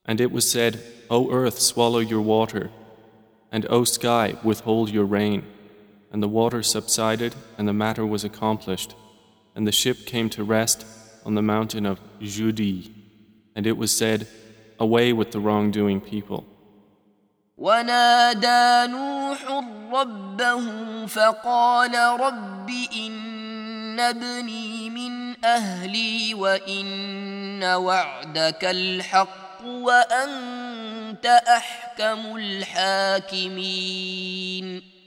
And it was said, O earth, swallow your water, and O sky, withhold your rain. And the water subsided, and the matter was accomplished. And the ship came to rest on the mountain of Judi. And it was said, Away with the wrongdoing people. ونادى نوح ربه فقال رب إن ابني من أهلي وإن وعدك الحق وأنت أحكم الحاكمين